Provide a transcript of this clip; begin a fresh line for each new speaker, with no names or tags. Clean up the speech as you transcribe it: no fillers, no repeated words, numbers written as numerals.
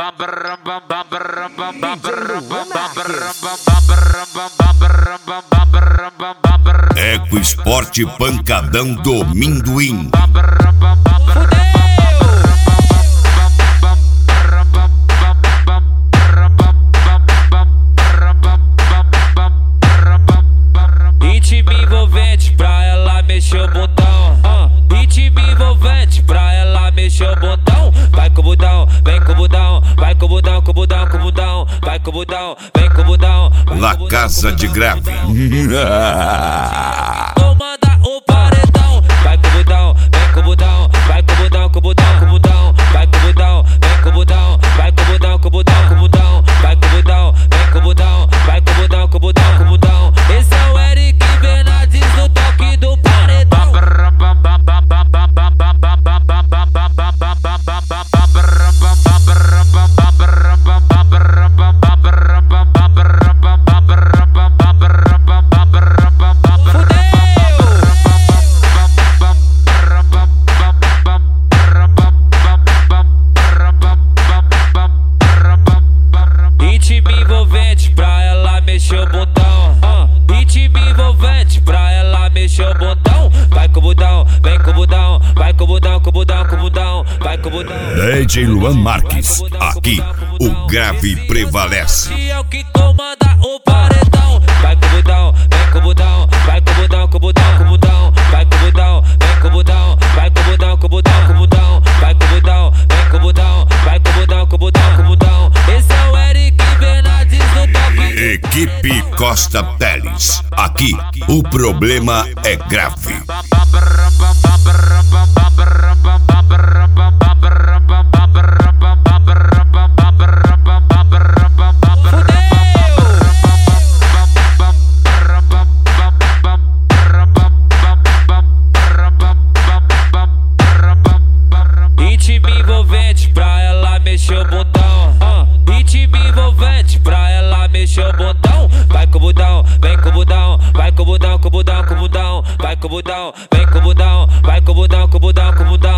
Eco Esporte Pancadão do Minduim.
Ritmo envolvente pra ela mexer o botão. Ritmo envolvente pra ela mexer o botão. Vai com o budão, vem com o budão. Vai com o budão, com o budão, com o budão. Vai com o budão, vem com o budão.
La Casa de Grave.
Comanda o paredão. Vai com o budão, vem com o budão. Vai com o budão, com o budão, com o budão. Vai com o budão, vem com o budão. Vai com o budão, com o budão, com o budão. Vai com o budão, vem com o budão. Vai com o budão, com o budão, com o budão. Esse é o Eric Bernardes no toque do paredão. Ritmo envolvente pra ela mexer o botão. Ritmo envolvente pra ela mexer o botão. Vai com o budão, vem com o budão. Vai com o budão, com o budão, com o budão. Vai com o budão.
DJ Luan Marques, aqui o grave prevalece.
É o que comanda o paredão. Vai com o budão, vem com o budão. Vai com o budão, com o budão, com o budão. Vai com o budão, vem com o budão. Vai com o budão, com o budão, com o budão. Vai com o budão, vem com o budão. Vai com o budão, com o budão, com o budão. Esse é o Eric Bernardes no toque.
Equipe Costa Teles, aqui o problema é grave.
Ritmo envolvente pra ela mexer o botão. Ritmo envolvente pra ela mexer o botão. Vai com o budão, vem com o budão. Vai com o budão, com o budão, com o budão. Vai com o budão, vem com o budão. Vai com o budão, com o budão, com o budão.